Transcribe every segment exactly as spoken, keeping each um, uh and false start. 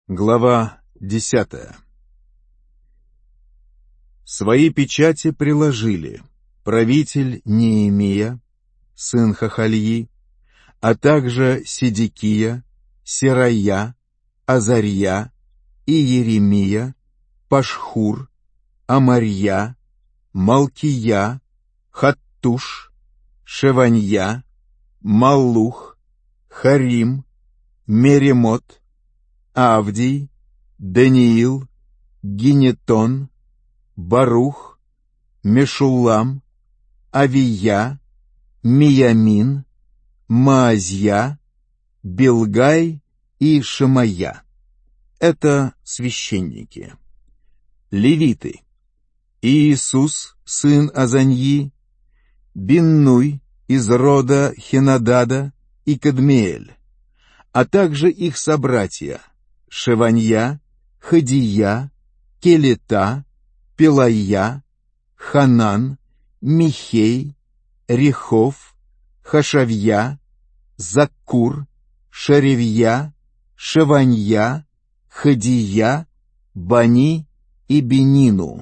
Глава десятая. Свои печати приложили правитель Неемия, сын Хахальи, а также Седекия, Серая, Азарья, Иеремия, Пашхур, Амарья, Малкия, Хаттуш, Шеванья, Маллух, Харим, Меремот, Авдий, Даниил, Гинетон, Барух, Мешуллам, Авия, Миямин, Маазья, Билгай и Шемая. Это священники. Левиты: Иисус, сын Азаньи, Биннуй из рода Хенадада и Кадмиэль, а также их собратья Шеванья, Хадия, Келета, Пелая, Ханан, Михей, Рехов, Хашавья, Заккур, Шаревья, Шеванья, Хадия, Бани и Бенину.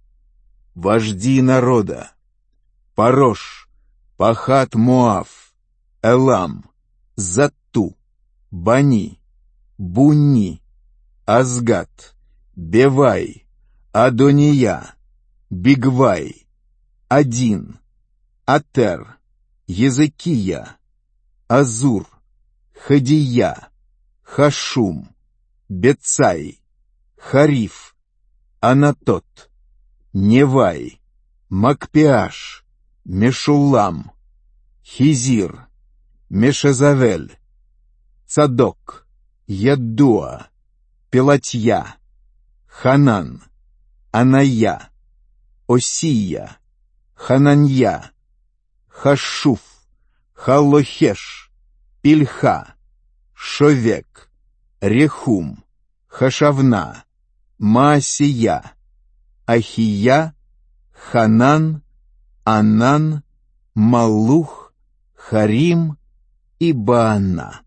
Вожди народа: Парош, Пахат-Моав, Элам, Затту, Бани, Бунни, Азгат, Бевай, Адония, Бигвай, Один, Атер, Езекия, Азур, Хадия, Хашум, Бецай, Хариф, Анатот, Невай, Макпиаш, Мешуллам, Хизир, Мешезавель, Цадок, Яддуа, Пелатья, Ханан, Аная, Осия, Хананья, Хашуф, Халлохеш, Пильха, Шовек, Рехум, Хашавна, Маасия, Ахия, Ханан, Анан, Маллух, Харим и Баана.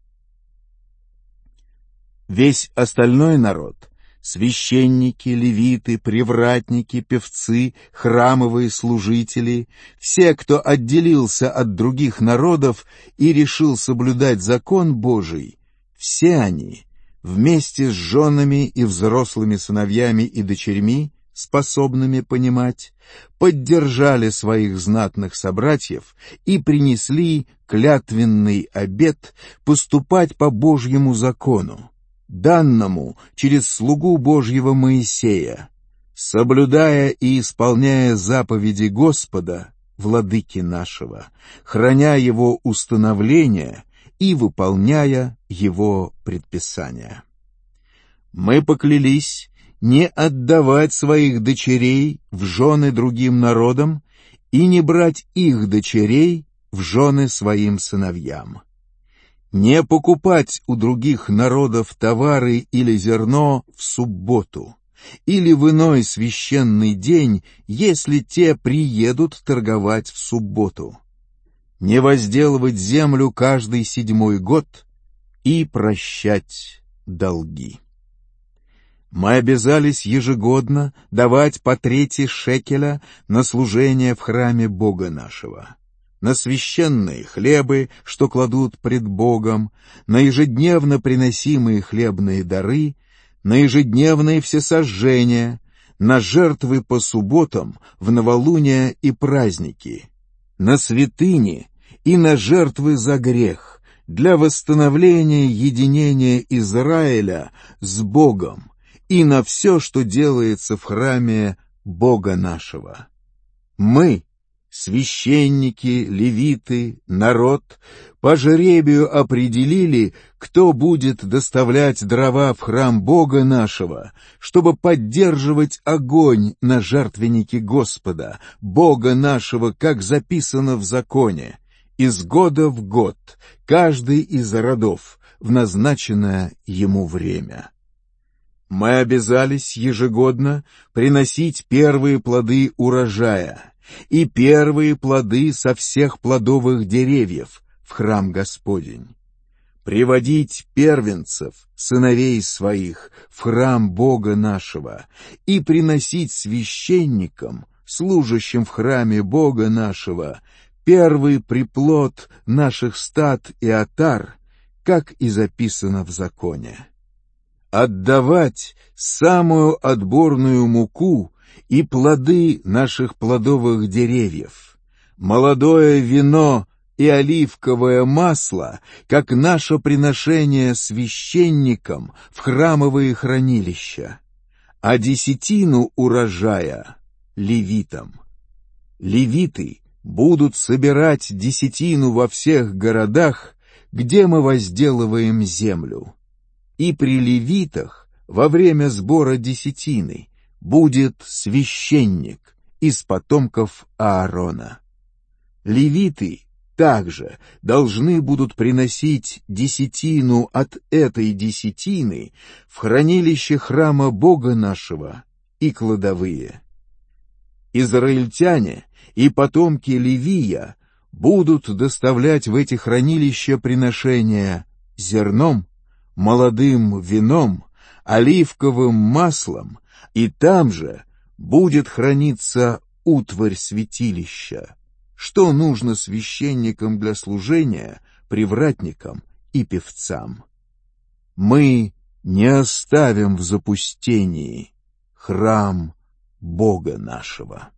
Весь остальной народ — священники, левиты, привратники, певцы, храмовые служители, все, кто отделился от других народов и решил соблюдать закон Божий, все они, вместе с женами и взрослыми сыновьями и дочерьми, способными понимать, поддержали своих знатных собратьев и принесли клятвенный обет поступать по Божьему закону, данному через слугу Божьего Моисея, соблюдая и исполняя заповеди Господа, владыки нашего, храня Его установления и выполняя Его предписания. Мы поклялись не отдавать своих дочерей в жены другим народам и не брать их дочерей в жены своим сыновьям, не покупать у других народов товары или зерно в субботу или в иной священный день, если те приедут торговать в субботу, не возделывать землю каждый седьмой год и прощать долги. Мы обязались ежегодно давать по трети шекеля на служение в храме Бога нашего, на священные хлебы, что кладут пред Богом, на ежедневно приносимые хлебные дары, на ежедневные всесожжения, на жертвы по субботам, в новолуния и праздники, на святыни и на жертвы за грех, для восстановления единения Израиля с Богом и на все, что делается в храме Бога нашего. Мы, священники, левиты, народ, по жребию определили, кто будет доставлять дрова в храм Бога нашего, чтобы поддерживать огонь на жертвеннике Господа, Бога нашего, как записано в законе, из года в год, каждый из родов, в назначенное ему время. Мы обязались ежегодно приносить первые плоды урожая и первые плоды со всех плодовых деревьев в храм Господень. приводить первенцев, сыновей своих, в храм Бога нашего и приносить священникам, служащим в храме Бога нашего, первый приплод наших стад и отар, как и записано в законе. Отдавать самую отборную муку и плоды наших плодовых деревьев, молодое вино и оливковое масло, как наше приношение священникам в храмовые хранилища, а десятину урожая — левитам. Левиты будут собирать десятину во всех городах, где мы возделываем землю. И при левитах во время сбора десятины будет священник из потомков Аарона. Левиты также должны будут приносить десятину от этой десятины в хранилище храма Бога нашего и кладовые. Израильтяне и потомки Левия будут доставлять в эти хранилища приношения зерном, молодым вином, оливковым маслом, и там же будет храниться утварь святилища, что нужно священникам для служения, привратникам и певцам. Мы не оставим в запустении храм Бога нашего.